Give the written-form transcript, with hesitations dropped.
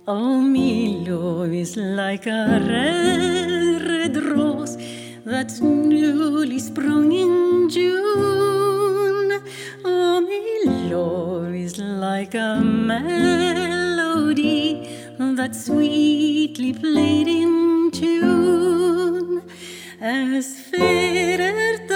Oh, me love is like a red, red rose that's newly sprung in June. Oh, me love is like a melody that's sweetly played in tune. As fair